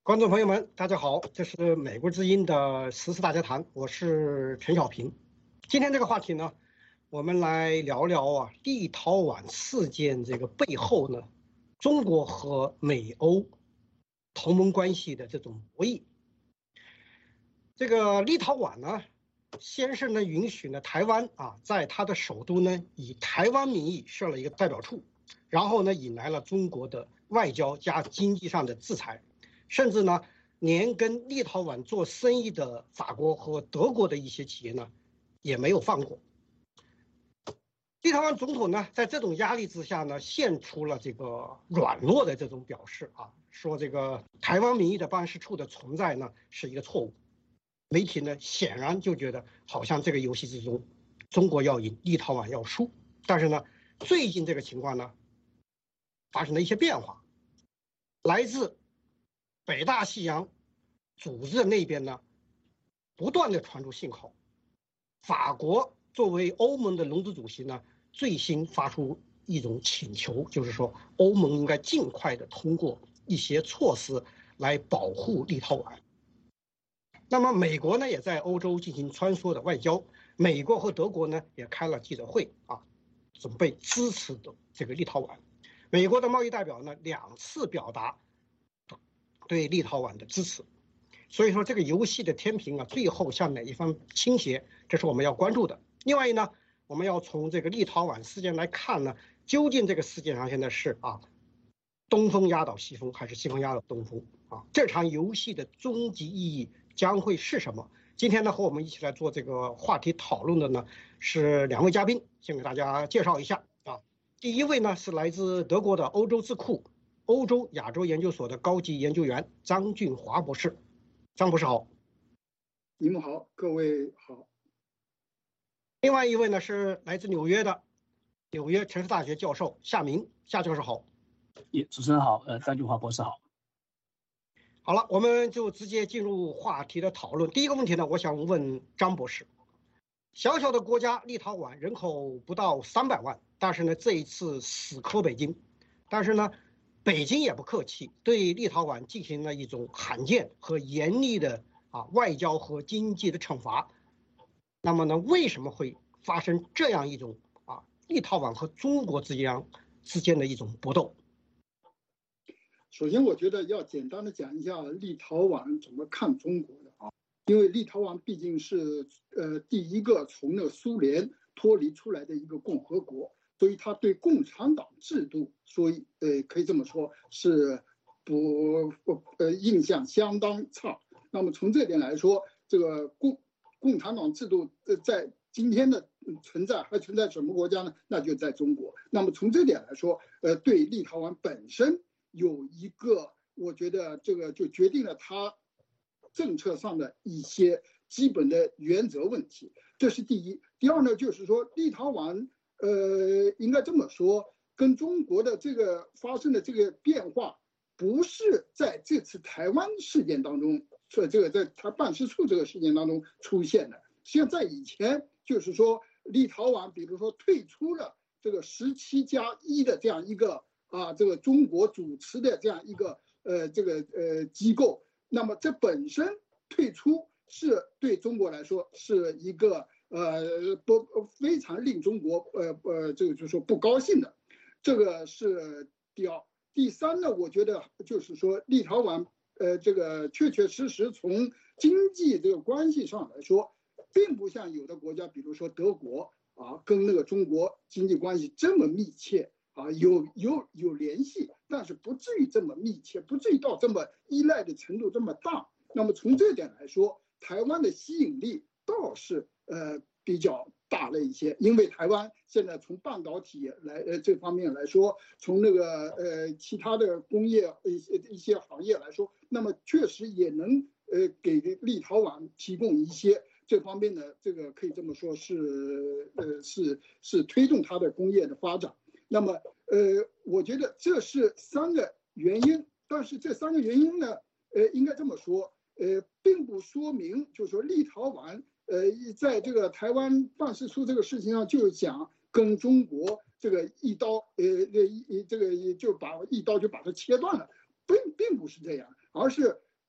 观众朋友们，大家好，这是美国之音的时事大家谈，我是陈小平。今天这个话题呢，我们来聊聊立陶宛事件这个背后呢，中国和美欧同盟关系的这种博弈。这个立陶宛呢，先是呢允许呢台湾在它的首都呢以台湾名义设了一个代表处，然后呢引来了中国的外交加经济上的制裁。甚至呢，连跟立陶宛做生意的法国和德国的一些企业呢，也没有放过。立陶宛总统呢，在这种压力之下呢，现出了这个软弱的这种表示说这个台湾名义的办事处的存在呢是一个错误。媒体呢显然就觉得好像这个游戏之中，中国要赢，立陶宛要输。但是呢，最近这个情况呢，发生了一些变化，来自北大西洋组织的那边呢，不断的传出信号。法国作为欧盟的轮值主席呢，最新发出一种请求，就是说欧盟应该尽快的通过一些措施来保护立陶宛。那么美国呢，也在欧洲进行穿梭的外交，美国和德国呢也开了记者会准备支持的这个立陶宛。美国的贸易代表呢2次表达对立陶宛的支持，所以说这个游戏的天平最后向哪一方倾斜，这是我们要关注的。另外呢，我们要从这个立陶宛事件来看呢，究竟这个世界上现在是东风压倒西风，还是西风压倒东风这场游戏的终极意义将会是什么？今天呢，和我们一起来做这个话题讨论的呢是2位嘉宾，先给大家介绍一下第一位呢是来自德国的欧洲智库欧洲亚洲研究所的高级研究员张俊华博士。张博士好。 你们好，各位好。 另外一位呢是来自纽约的纽约城市大学教授夏明，夏教授好。 主持人好，张俊华博士好。 好了，我们就直接进入话题的讨论。第一个问题呢，我想问张博士，小小的国家立陶宛人口不到300万，但是呢这一次死磕北京，但是呢北京也不客气，对立陶宛进行了一种罕见和严厉的外交和经济的惩罚。那么呢，为什么会发生这样一种立陶宛和中国之间的一种搏斗？ 首先，我觉得要简单的讲一下立陶宛怎么看中国的因为立陶宛毕竟是第一个从那个苏联脱离出来的一个共和国。所以他对共产党制度，所以可以这么说是印象相当差。那么从这点来说，这个共产党制度在今天的还存在什么国家呢？那就在中国。那么从这点来说，对立陶宛本身有一个，我觉得这个就决定了他政策上的一些基本的原则问题，这是第一。第二呢，就是说立陶宛。应该这么说，跟中国的这个发生的这个变化，不是在这次台湾事件当中，在他办事处这个事件当中出现的。实际上，在以前，就是说立陶宛，比如说退出了这个17+1的这样一个这个中国主持的这样一个机构，那么这本身退出是对中国来说是一个。非常令中国这个就是说不高兴的，这个是第二。第三呢，我觉得就是说立陶宛这个确确实实从经济这个关系上来说，并不像有的国家，比如说德国跟那个中国经济关系这么密切有联系，但是不至于这么密切，不至于到这么依赖的程度这么大。那么从这点来说，台湾的吸引力倒是比较大了一些，因为台湾现在从半导体这方面来说，从那个其他的工业一些行业来说，那么确实也能给立陶宛提供一些这方面的这个可以这么说是推动它的工业的发展。那么我觉得这是3个原因，但是这3个原因呢，应该这么说，并不说明就是说立陶宛在这个台湾办事处这个事情上就想跟中国这个一刀这个就把一刀就把它切断了，并不是这样，而是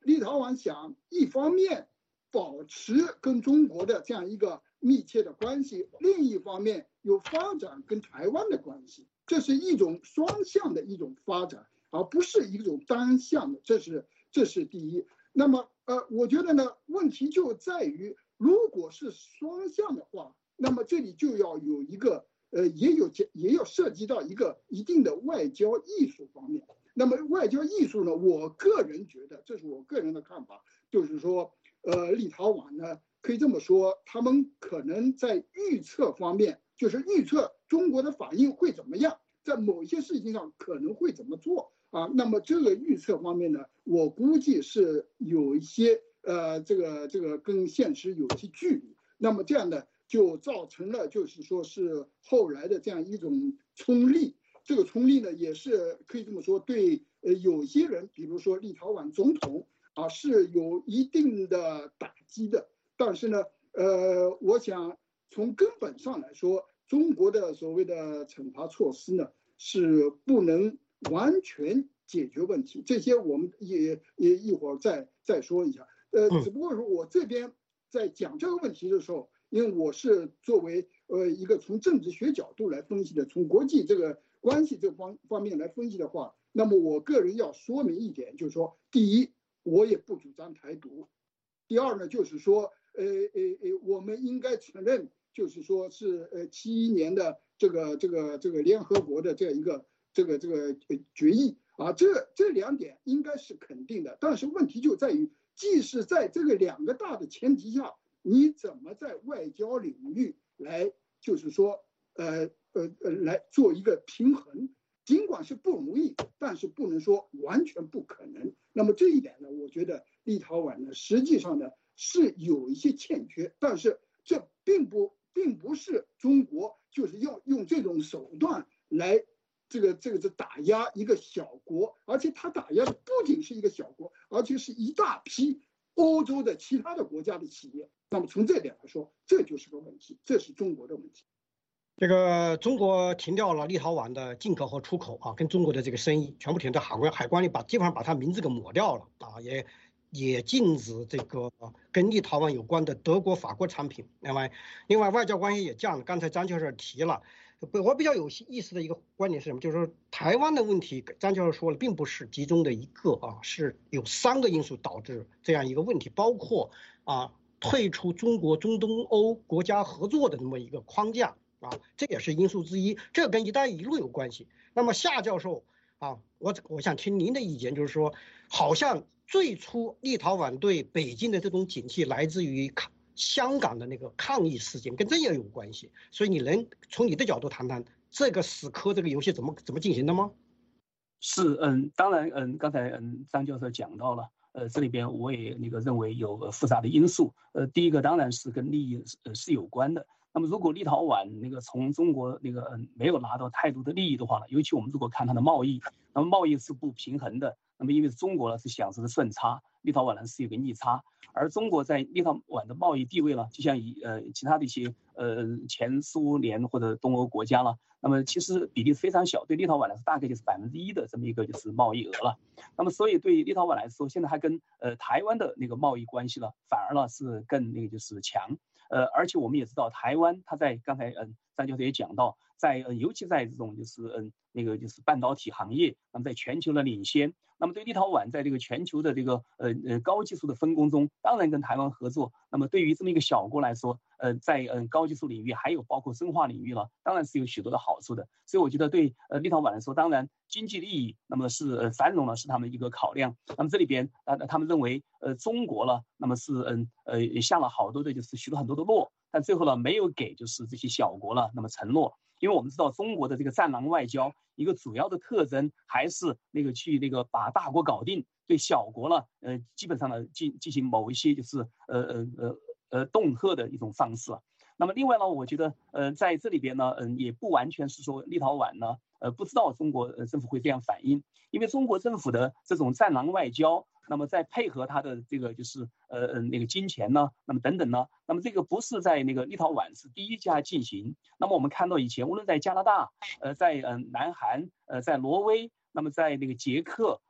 立陶宛想一方面保持跟中国的这样一个密切的关系，另一方面又发展跟台湾的关系，这是一种双向的一种发展，而不是一种单向的，这是第一。那么我觉得呢，问题就在于，如果是双向的话，那么这里就要有一个也要涉及到一个一定的外交艺术方面。那么外交艺术呢，我个人觉得，这是我个人的看法，就是说，立陶宛呢，可以这么说，他们可能在预测方面，就是预测中国的反应会怎么样，在某一些事情上可能会怎么做啊。那么这个预测方面呢，我估计是有一些这个跟现实有一些距离。那么这样呢，就造成了就是说是后来的这样一种冲力。这个冲力呢，也是可以这么说，对有些人，比如说立陶宛总统啊，是有一定的打击的。但是呢，我想从根本上来说，中国的所谓的惩罚措施呢，是不能完全解决问题。这些我们也一会儿再说一下。只不过说我这边在讲这个问题的时候，因为我是作为一个从政治学角度来分析的，从国际这个关系这方面来分析的话，那么我个人要说明一点，就是说，第一，我也不主张台独；第二呢，就是说，我们应该承认，就是说是71年的这个联合国的这样一个决议啊，这两点应该是肯定的。但是问题就在于，即使在这个两个大的前提下，你怎么在外交领域来，就是说，来做一个平衡，尽管是不容易，但是不能说完全不可能。那么这一点呢，我觉得立陶宛呢，实际上呢是有一些欠缺，但是这并不是中国就是要用这种手段来这个打压一个小国，而且他打压的不仅是一个小国，而且是一大批欧洲的其他的国家的企业。那么从这点来说，这就是个问题，这是中国的问题。 这个中国停掉了立陶宛的进口和出口啊，跟中国的这个生意全部停在海关里，基本上把它名字给抹掉了啊，也禁止这个跟立陶宛有关的德国、法国产品。另外外交关系也降了。刚才张教授提了，我比较有意思的一个观点是什么？就是说台湾的问题，张教授说了，并不是集中的一个啊，是有3个因素导致这样一个问题，包括退出中国中东欧国家合作的这么一个框架。这也是因素之一，这跟“一带一路”有关系。那么夏教授我想听您的意见，就是说，好像最初立陶宛对北京的这种警惕来自于香港的那个抗议事件，跟这也有关系。所以你能从你的角度谈谈这个死磕这个游戏怎么进行的吗？ 是，当然，刚才张教授讲到了，这里边我也认为有复杂的因素。第一个当然是跟利益是有关的。那么如果立陶宛从中国没有拿到太多的利益的话呢，尤其我们如果看它的贸易，那么贸易是不平衡的。那么因为中国呢是享受的顺差，立陶宛呢是有个逆差，而中国在立陶宛的贸易地位呢，就像其他的一些前苏联或者东欧国家了，那么其实比例非常小，对立陶宛来说大概就是1%的这么一个就是贸易额了。那么所以对立陶宛来说，现在还跟台湾的贸易关系呢，反而呢是更就是强。而且我们也知道，台湾它在刚才张教授也讲到，尤其在这种就是半导体行业，那么在全球的领先。那么对立陶宛在这个全球的高技术的分工中，当然跟台湾合作。那么对于这么一个小国来说，在高技术领域还有包括生化领域呢，当然是有许多的好处的。所以我觉得对立陶宛来说，当然经济利益那么是繁荣呢是他们一个考量。那么这里边他们认为中国呢，那么是下了好多的就是许多很多的诺，但最后呢没有给就是这些小国呢那么承诺。因为我们知道中国的这个战狼外交一个主要的特征还是去把大国搞定，对小国呢基本上呢进行某一些就是恫吓的一种方式。那么另外呢，我觉得在这里边呢也不完全是说立陶宛呢不知道中国政府会这样反应，因为中国政府的这种战狼外交，那么再配合它的这个就是金钱呢，那么等等呢，那么这个不是在立陶宛是第一家进行。那么我们看到以前无论在加拿大在南韩在挪威，那么在捷克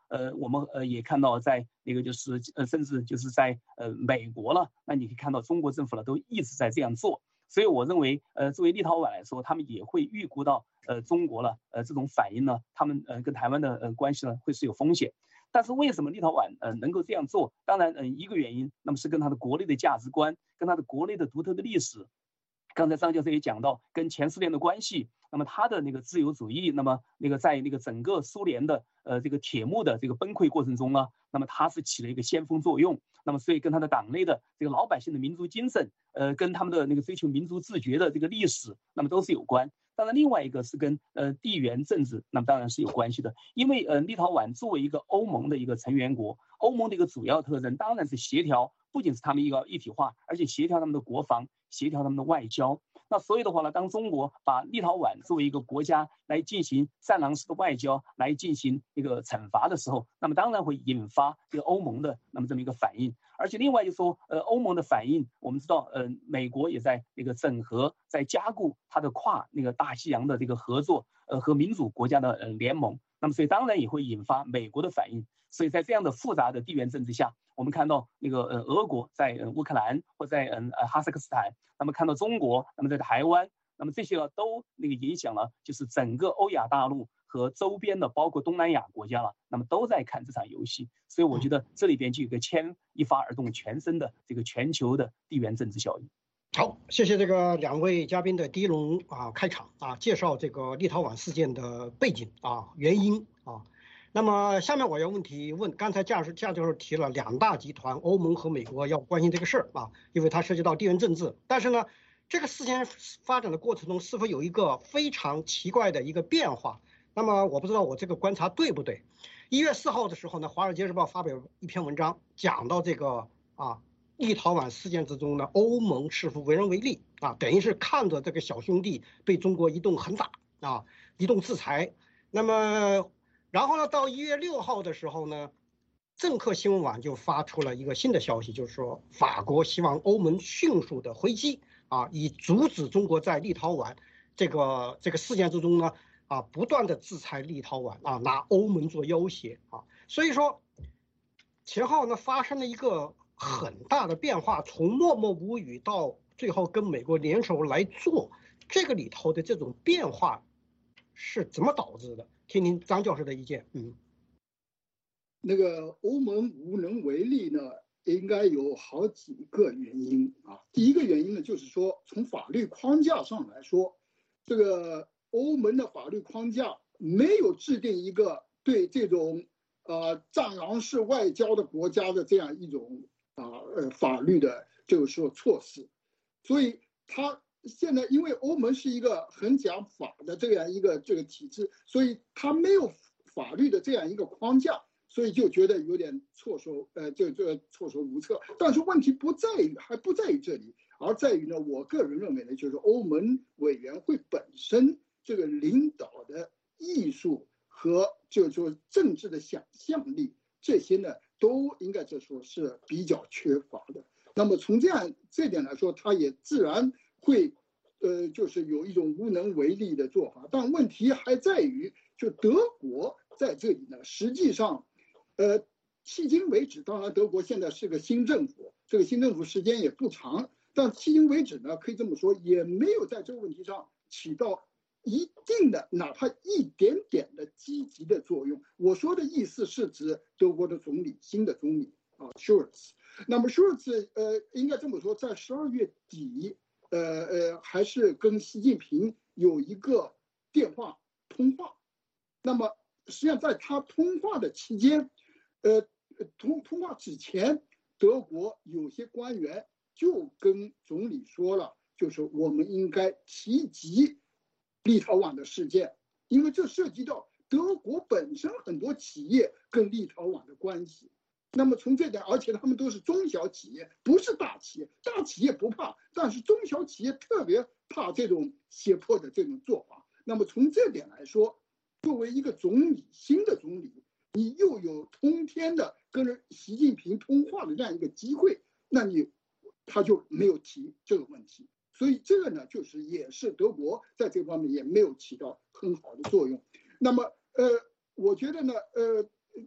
我们也看到在那个就是甚至就是在美国了，那你可以看到中国政府呢都一直在这样做。所以我认为，作为立陶宛来说，他们也会预估到，中国了，这种反应呢，他们跟台湾的关系呢会是有风险。但是为什么立陶宛能够这样做？当然，一个原因，那么是跟他的国内的价值观，跟他的国内的独特的历史。刚才张教授也讲到跟前苏联的关系，那么他的那个自由主义，那么那个在那个整个苏联的这个铁幕的这个崩溃过程中呢，那么他是起了一个先锋作用。那么所以跟他的党内的这个老百姓的民族精神，跟他们的那个追求民族自觉的这个历史，那么都是有关。当然，另外一个是跟地缘政治，那么当然是有关系的。因为立陶宛作为一个欧盟的一个成员国，欧盟的一个主要特征当然是协调，不仅是他们一个一体化，而且协调他们的国防，协调他们的外交。那所以的话呢，当中国把立陶宛作为一个国家来进行战狼式的外交，来进行一个惩罚的时候，那么当然会引发这个欧盟的那么这么一个反应。而且另外就说，欧盟的反应，我们知道，美国也在那个整合，在加固它的跨那个大西洋的这个合作，和民主国家的联盟。那么所以当然也会引发美国的反应。所以在这样的复杂的地缘政治下，我们看到那个俄国在乌克兰或在哈萨克斯坦，那么看到中国，那么在台湾，那么这些都那个影响了，就是整个欧亚大陆和周边的包括东南亚国家了，那么都在看这场游戏。所以我觉得这里边就有个牵一发而动全身的这个全球的地缘政治效应。 好，谢谢这个两位嘉宾的第一轮开场介绍这个立陶宛事件的背景原因那么下面我要问，刚才夏教授提了两大集团欧盟和美国要关心这个事儿因为它涉及到地缘政治。但是呢，这个事件发展的过程中是否有一个非常奇怪的一个变化？那么我不知道我这个观察对不对。1月4号的时候呢，《华尔街日报》发表一篇文章，讲到这个立陶宛事件之中呢，欧盟似乎为人为力等于是看着这个小兄弟被中国一顿狠打一顿制裁。那么然后呢，到1月6号的时候呢，政客新闻网就发出了一个新的消息，就是说法国希望欧盟迅速的回击以阻止中国在立陶宛这个事件之中呢不断的制裁立陶宛拿欧盟做要挟所以说前后呢发生了一个很大的变化，从默默无语到最后跟美国联手来做，这个里头的这种变化是怎么导致的？听听张教授的意见。 那个欧盟无能为力呢，应该有好几个原因第一个原因呢，就是说从法律框架上来说，这个欧盟的法律框架没有制定一个对这种战狼式外交的国家的这样一种法律的就是说措施，所以他现在因为欧盟是一个很讲法的这样一个这个体制，所以他没有法律的这样一个框架，所以就觉得有点措手无策。但是问题还不在于这里，而在于呢，我个人认为呢，就是欧盟委员会本身这个领导的艺术和就是说政治的想象力，这些呢都应该就说是比较缺乏的。那么从这点来说，他也自然会就是有一种无能为力的做法。但问题还在于，就德国在这里呢，实际上迄今为止，当然德国现在是个新政府，这个新政府时间也不长，但迄今为止呢，可以这么说，也没有在这个问题上起到一定的哪怕一点点的积极的作用。我说的意思是指德国的新的总理Scholz。那么 Scholz 应该这么说，在12月底还是跟习近平有一个电话通话。那么实际上在他通话的期间，通话之前，德国有些官员就跟总理说了，就是我们应该提及立陶宛的事件，因为这涉及到德国本身很多企业跟立陶宛的关系。那么从这点，而且他们都是中小企业，不是大企业，大企业不怕，但是中小企业特别怕这种胁迫的这种做法。那么从这点来说，作为一个总理，新的总理，你又有通天的跟习近平通话的这样一个机会，那他就没有提这个问题。所以这个呢，就是也是德国在这方面也没有起到很好的作用。那么我觉得呢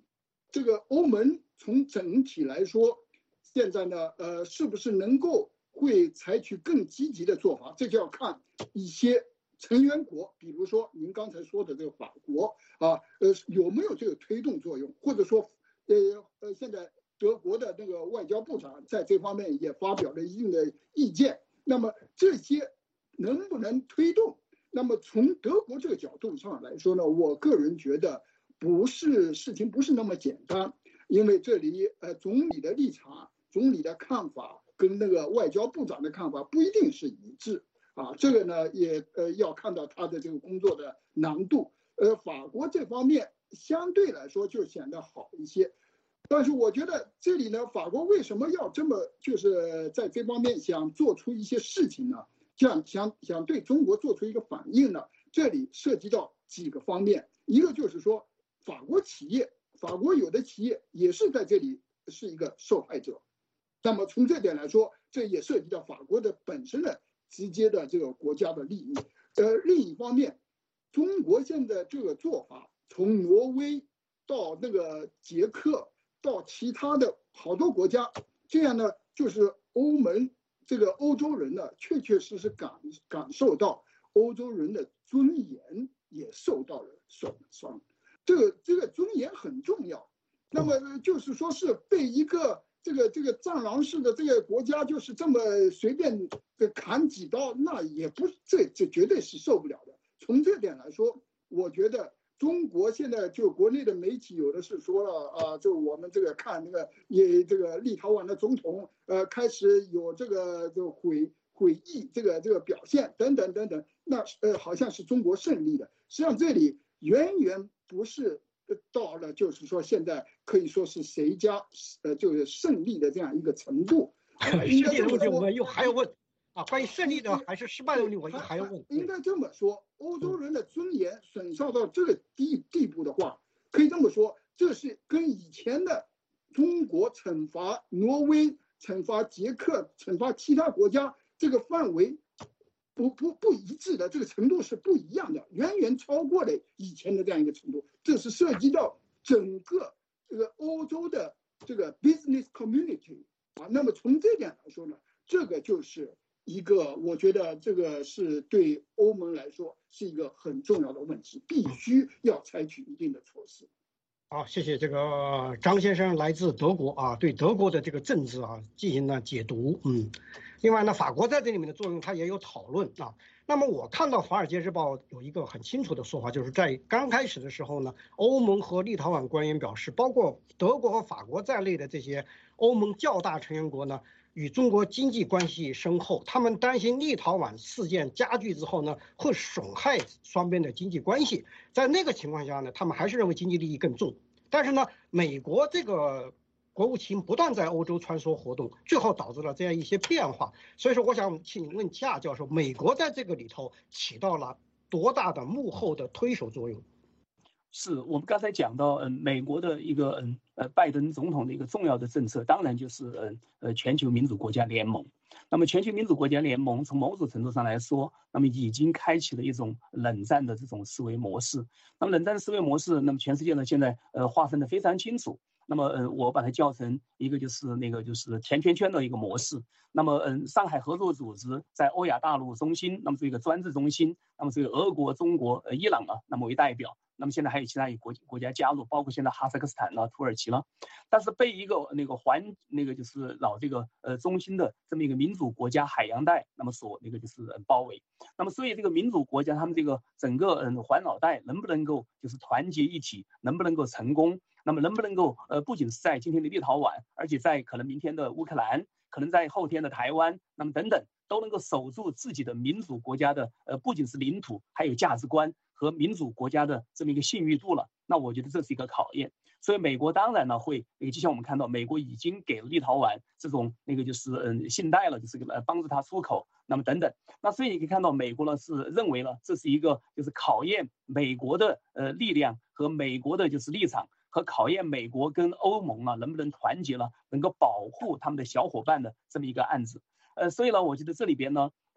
这个欧盟从整体来说，现在呢，是不是能够会采取更积极的做法？这就要看一些成员国，比如说您刚才说的这个法国啊，有没有这个推动作用，或者说，现在德国的那个外交部长在这方面也发表了一定的意见。那么这些能不能推动？那么从德国这个角度上来说呢，我个人觉得事情不是那么简单，因为这里总理的立场、总理的看法跟那个外交部长的看法不一定是一致啊。这个呢也要看到他的这个工作的难度。法国这方面相对来说就显得好一些，但是我觉得这里呢，法国为什么要这么就是在这方面想做出一些事情呢？想对中国做出一个反应呢？这里涉及到几个方面，一个就是说，法国有的企业也是在这里是一个受害者。那么从这点来说，这也涉及到法国的本身的直接的这个国家的利益。另一方面，中国现在这个做法，从挪威到那个捷克，到其他的好多国家，这样呢，就是欧盟这个欧洲人呢，确确实实感受到欧洲人的尊严也受到了损伤。这个尊严很重要。那么就是说是被一个这个战狼式的这个国家就是这么随便砍几刀，那也不这绝对是受不了的。从这点来说，我觉得中国现在就国内的媒体有的是说了啊，就我们这个看那个这个立陶宛的总统开始有这个悔意这个表现等等等等，那好像是中国胜利的。实际上这里远远不是到了就是说现在可以说是谁家就是胜利的这样一个程度。 胜利的问题我们又还要问啊，关于胜利的还是失败的问题，我又还要问。 应该这么说，欧洲人的尊严损伤到这个地步的话，可以这么说，这是跟以前的中国惩罚挪威、惩罚捷克、惩罚其他国家这个范围不一致的，这个程度是不一样的，远远超过了以前的这样一个程度。这是涉及到整个这个欧洲的这个 business community 啊。那么从这点来说呢，这个就是一个，我觉得这个是对欧盟来说是一个很重要的问题，必须要采取一定的措施。 好，谢谢这个张先生来自德国啊，对德国的这个政治啊进行了解读。另外呢，法国在这里面的作用他也有讨论啊。那么我看到《华尔街日报》有一个很清楚的说法，就是在刚开始的时候呢，欧盟和立陶宛官员表示，包括德国和法国在内的这些欧盟较大成员国呢，与中国经济关系深厚，他们担心立陶宛事件加剧之后呢，会损害双边的经济关系。在那个情况下呢，他们还是认为经济利益更重。但是呢，美国这个国务卿不断在欧洲穿梭活动，最后导致了这样一些变化。所以说，我想请问夏教授，美国在这个里头起到了多大的幕后的推手作用？ 是我们刚才讲到，美国的一个拜登总统的一个重要的政策，当然就是全球民主国家联盟。那么全球民主国家联盟从某种程度上来说，那么已经开启了一种冷战的这种思维模式。那么冷战思维模式，那么全世界呢现在划分得非常清楚。那么我把它叫成一个就是甜甜圈的一个模式。那么上海合作组织在欧亚大陆中心，那么这个专制中心，那么这个俄国、中国、伊朗啊，那么为代表。那么现在还有其他国家加入，包括现在哈萨克斯坦了、土耳其了，但是被一个就是老这个中心的这么一个民主国家海洋带，那么所就是包围。那么所以这个民主国家他们这个整个环绕带能不能够就是团结一体，能不能够成功？那么能不能够不仅是在今天的立陶宛，而且在可能明天的乌克兰，可能在后天的台湾，那么等等都能够守住自己的民主国家的不仅是领土，还有价值观和民主国家的这么一个信誉度了。那我觉得这是一个考验。所以美国当然呢会就像我们看到，美国已经给了立陶宛这种就是信贷了，就是帮助他出口，那么等等。那所以你可以看到，美国呢是认为了这是一个就是考验美国的力量和美国的就是立场。和考验美国跟欧盟啊能不能团结了，能够保护他们的小伙伴的这么一个案子。所以呢，我觉得这里边呢，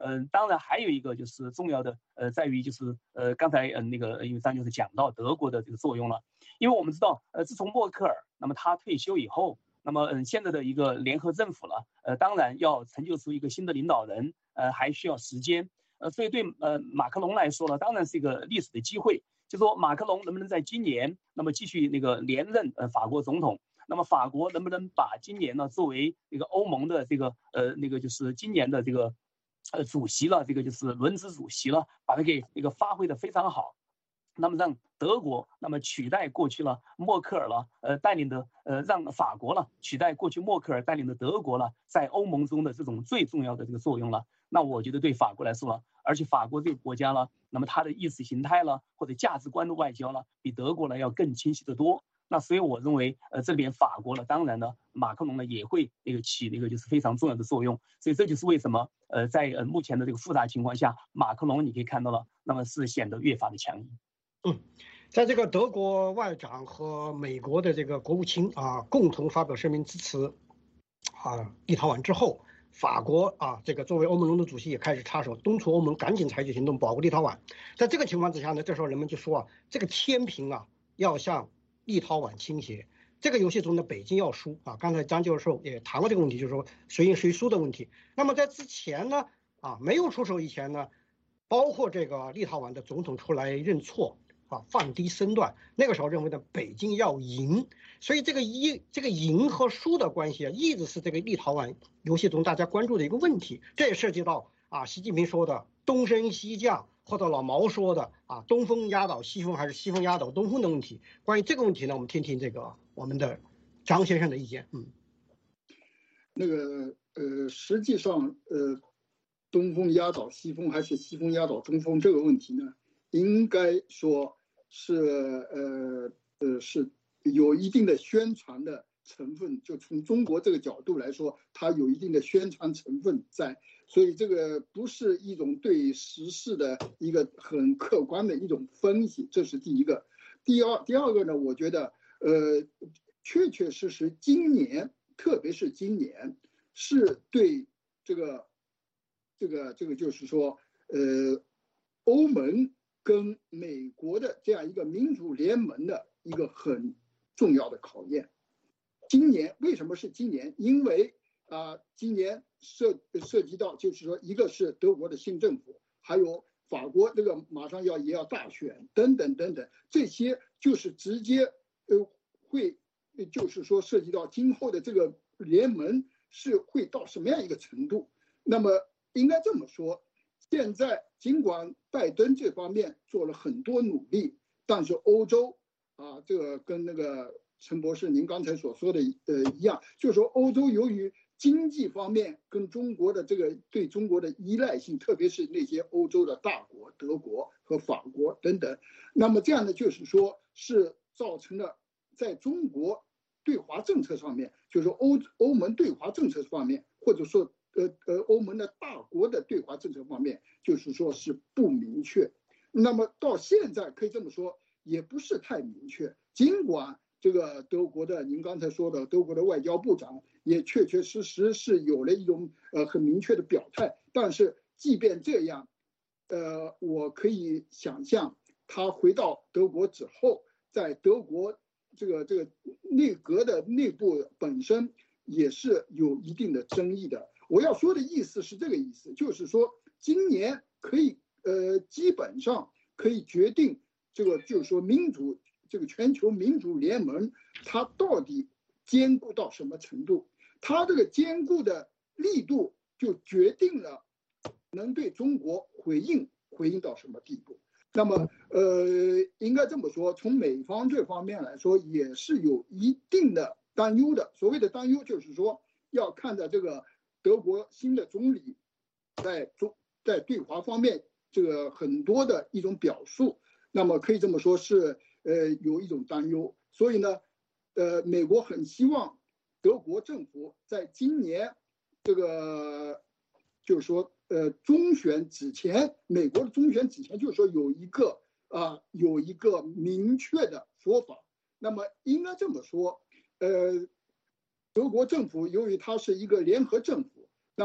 当然还有一个就是重要的在于就是刚才那个因为张教授讲到德国的这个作用了，因为我们知道自从默克尔那么他退休以后，那么现在的一个联合政府了，当然要成就出一个新的领导人，还需要时间，所以对马克龙来说呢，当然是一个历史的机会，就说马克龙能不能在今年那么继续那个连任法国总统。那么法国能不能把今年呢作为那个欧盟的这个那个就是今年的这个主席了，这个就是轮值主席了，把它给那个发挥的非常好，那么让德国那么取代过去了默克尔了带领的让法国了取代过去默克尔带领的德国了在欧盟中的这种最重要的这个作用了。那我觉得对法国来说了，而且法国这个国家了，那么它的意识形态了或者价值观的外交了，比德国呢要更清晰得多。那所以我认为，这边法国呢，当然呢，马克龙呢也会那个起那个就是非常重要的作用。所以这就是为什么，在目前的这个复杂情况下，马克龙你可以看到了，那么是显得越发的强硬。 在这个德国外长和美国的这个国务卿共同发表声明支持立陶宛之后，法国这个作为欧盟中的主席也开始插手，敦促欧盟赶紧采取行动保护立陶宛。在这个情况之下呢，这时候人们就说这个天平要向立陶宛倾斜，这个游戏中的北京要输刚才张教授也谈过这个问题，就是说谁赢谁输的问题。那么在之前呢没有出手以前呢，包括这个立陶宛的总统出来认错放低身段，那个时候认为的北京要赢，所以这个赢和输的关系一直是这个立陶宛游戏中大家关注的一个问题。这也涉及到习近平说的东升西降，或者老毛说的东风压倒西风还是西风压倒东风的问题。关于这个问题呢，我们听听这个我们的张先生的意见。 那个实际上东风压倒西风还是西风压倒东风这个问题呢，应该说是是有一定的宣传的成分，就从中国这个角度来说，它有一定的宣传成分在，所以这个不是一种对时事的一个很客观的一种分析，这是第一个。第二个呢，我觉得确确实实今年，特别是今年，是对这个就是说欧盟跟美国的这样一个民主联盟的一个很重要的考验。今年为什么是今年？因为今年涉及到就是说，一个是德国的新政府，还有法国这个马上也要大选等等等等，这些就是直接会就是说涉及到今后的这个联盟是会到什么样一个程度。那么应该这么说，现在尽管拜登这方面做了很多努力，但是欧洲这个跟那个陈博士您刚才所说的一样，就是说欧洲由于经济方面跟中国的这个对中国的依赖性，特别是那些欧洲的大国德国和法国等等，那么这样呢，就是说是造成了在中国对华政策上面，就是说欧盟对华政策方面，或者说欧盟的大国的对华政策方面，就是说是不明确。那么到现在可以这么说，也不是太明确。尽管这个德国的您刚才说的德国的外交部长也确确实实是有了一种很明确的表态，但是即便这样，我可以想象他回到德国之后，在德国这个内阁的内部本身也是有一定的争议的。我要说的意思是这个意思，就是说今年可以基本上可以决定这个就是说这个全球民主联盟它到底坚固到什么程度，它这个坚固的力度就决定了能对中国回应到什么地步。那么应该这么说，从美方这方面来说也是有一定的担忧的。所谓的担忧就是说要看着这个德国新的总理在对华方面这个很多的一种表述，那么可以这么说是有一种担忧。所以呢美国很希望德国政府在今年这个就是说中选之前，美国的中选之前就是说有一个明确的说法。那么应该这么说德国政府由于它是一个联合政府，那么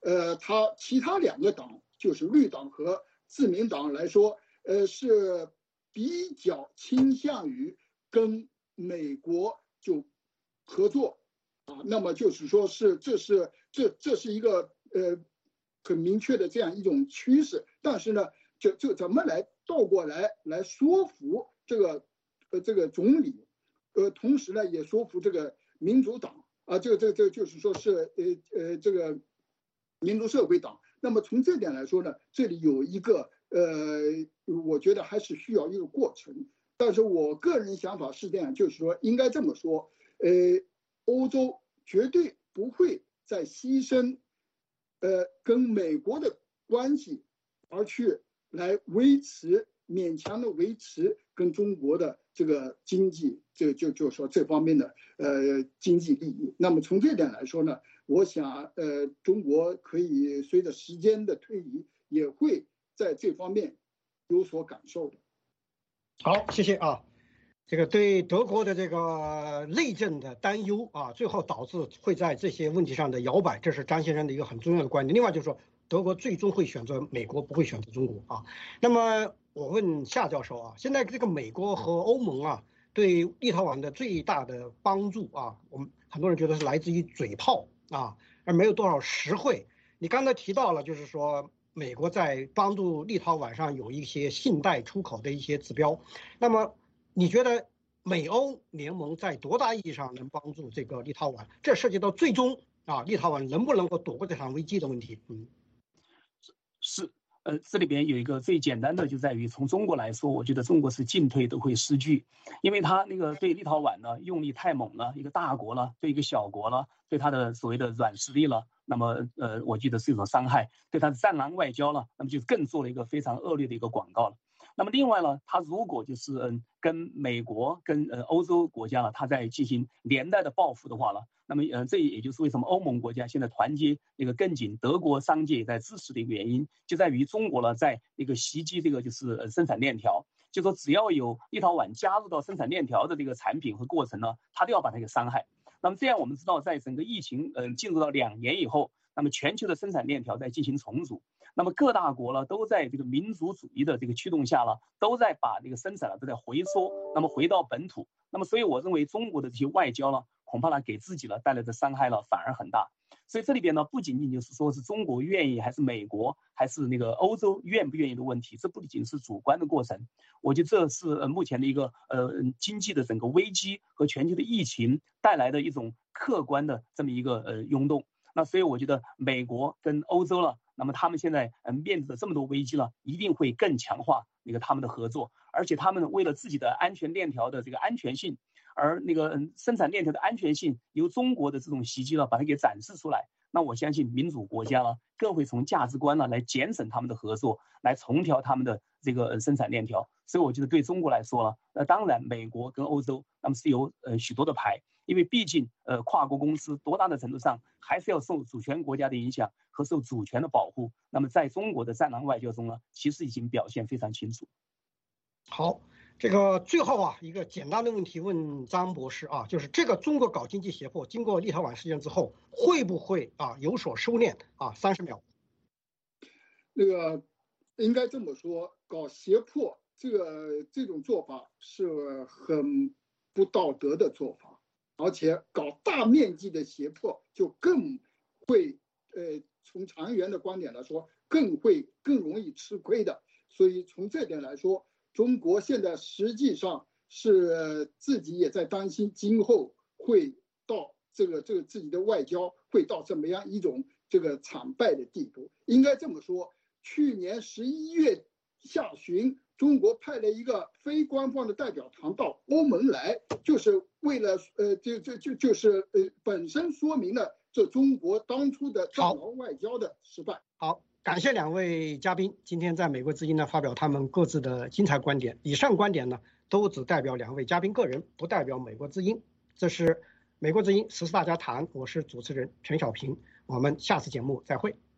他其他2个党，就是绿党和自民党来说，是比较倾向于跟美国就合作啊。那么就是说这是一个很明确的这样一种趋势。但是呢，就怎么来倒过来说服这个总理，同时呢也说服这个民主党啊，这就是说是这个民主社会党。那么从这点来说呢，这里有一个我觉得还是需要一个过程。但是我个人想法是这样，就是说应该这么说，欧洲绝对不会再牺牲跟美国的关系，而去来勉强的维持跟中国的这个经济，就是说这方面的经济利益。那么从这点来说呢，我想中国可以随着时间的推移，也会在这方面有所感受的。 好，谢谢啊。这个对德国的这个内政的担忧啊，最后导致会在这些问题上的摇摆，这是张先生的一个很重要的观点。另外就是说，德国最终会选择美国，不会选择中国啊。那么我问夏教授啊，现在这个美国和欧盟啊，对立陶宛的最大的帮助啊，我们很多人觉得是来自于嘴炮啊，而没有多少实惠。你刚才提到了，就是说美国在帮助立陶宛上有一些信贷出口的一些指标，那么你觉得美欧联盟在多大意义上能帮助这个立陶宛？这涉及到最终啊，立陶宛能不能够躲过这场危机的问题。 是，这里边有一个最简单的，就在于从中国来说，我觉得中国是进退都会失据，因为他那个对立陶宛呢用力太猛了，一个大国了，对一个小国了，对他的所谓的软实力了，那么我觉得是一种伤害，对他的战狼外交了，那么就更做了一个非常恶劣的一个广告了。那么另外呢，他如果就是跟美国跟欧洲国家呢，他在进行连带的报复的话呢，那么这也就是为什么欧盟国家现在团结那个更紧，德国商界也在支持的一个原因，就在于中国呢在那个袭击这个就是生产链条，就说只要有立陶宛加入到生产链条的这个产品和过程呢，他都要把它给伤害。那么这样我们知道，在整个疫情进入到2年以后，那么全球的生产链条在进行重组。那么各大国呢，都在这个民族主义的这个驱动下呢，都在把这个生产都在回缩，那么回到本土。那么所以我认为中国的这些外交呢，恐怕呢给自己呢带来的伤害呢反而很大。所以这里边呢，不仅仅就是说是中国愿意，还是美国，还是那个欧洲愿不愿意的问题，这不仅是主观的过程。我觉得这是目前的一个经济的整个危机和全球的疫情带来的一种客观的这么一个涌动。那所以我觉得美国跟欧洲了，那么他们现在面对着这么多危机了，一定会更强化那个他们的合作，而且他们为了自己的安全链条的这个安全性，而那个生产链条的安全性由中国的这种袭击了把它给展示出来。那我相信民主国家呢更会从价值观呢来减省他们的合作，来重调他们的这个生产链条。所以我觉得对中国来说呢，当然美国跟欧洲那么是有许多的牌。因为毕竟跨国公司多大的程度上还是要受主权国家的影响和受主权的保护。那么在中国的战狼外交中呢，其实已经表现非常清楚。 好，这个最后啊，一个简单的问题问张博士啊，就是这个中国搞经济胁迫，经过立陶宛事件之后，会不会啊有所收敛啊？30秒。 那个应该这么说，搞胁迫这种做法是很不道德的做法。而且搞大面积的胁迫，就更会从长远的观点来说，更容易吃亏的。所以从这点来说，中国现在实际上是自己也在担心，今后会到这个自己的外交会到怎么样一种这个惨败的地步。应该这么说，去年11月下旬，中国派了一个非官方的代表团到欧盟来，就是为了就是本身说明了这中国当初的战狼外交的失败。 好，感谢2位嘉宾今天在美国之音呢发表他们各自的精彩观点。以上观点呢都只代表2位嘉宾个人，不代表美国之音。这是美国之音14大家谈，我是主持人陈小平，我们下次节目再会。